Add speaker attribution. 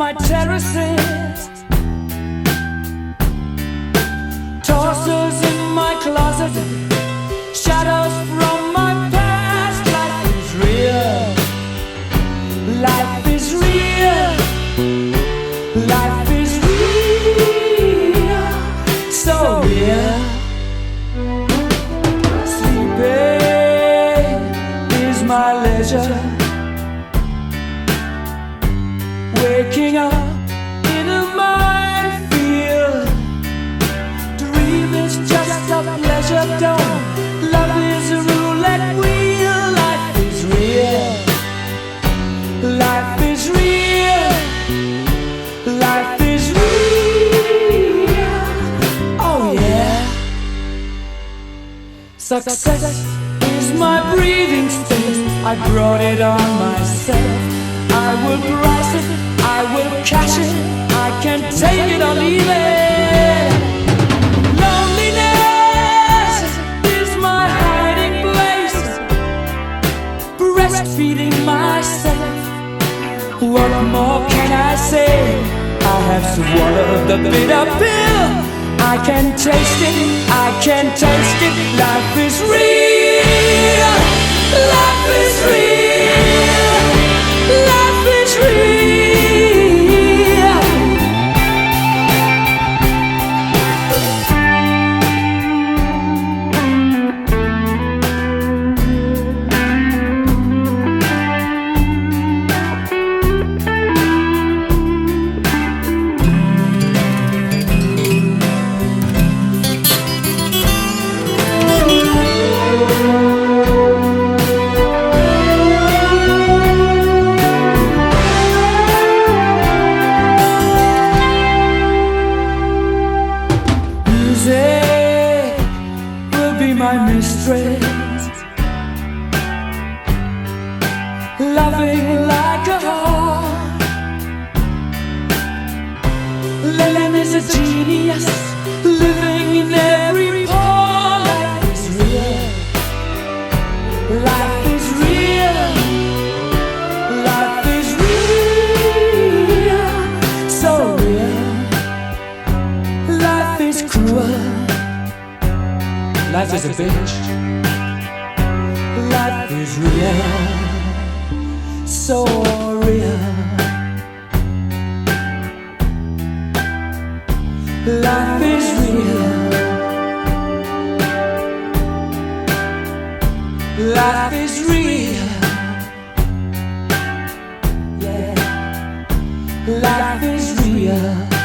Speaker 1: my terraces, tossers in my closet, shadows from my past. Life is real. Life is real. Life is real. So real. Sleeping is my leisure. Waking up in a minefield. Dream is just a pleasure dome. Love is a roulette wheel. Life is real. Life is real. Life is real. Oh yeah. Success is my breathing space. I brought it on myself. I will price it, I will cash it. I can take it or leave it. Loneliness is my hiding place, breastfeeding myself. What more can I say? I have swallowed the bitter pill. I can taste it, I can taste it. Life is real. Life is real. Life is real. Music will be my mistress, loving like a heart. Lennon is a genius, living in every pore. Life is real. Life is real. Life is real. So real. Life is cruel. Life is a bitch. Life is real. So real. Life is real. Life is real. Yeah. Life is real.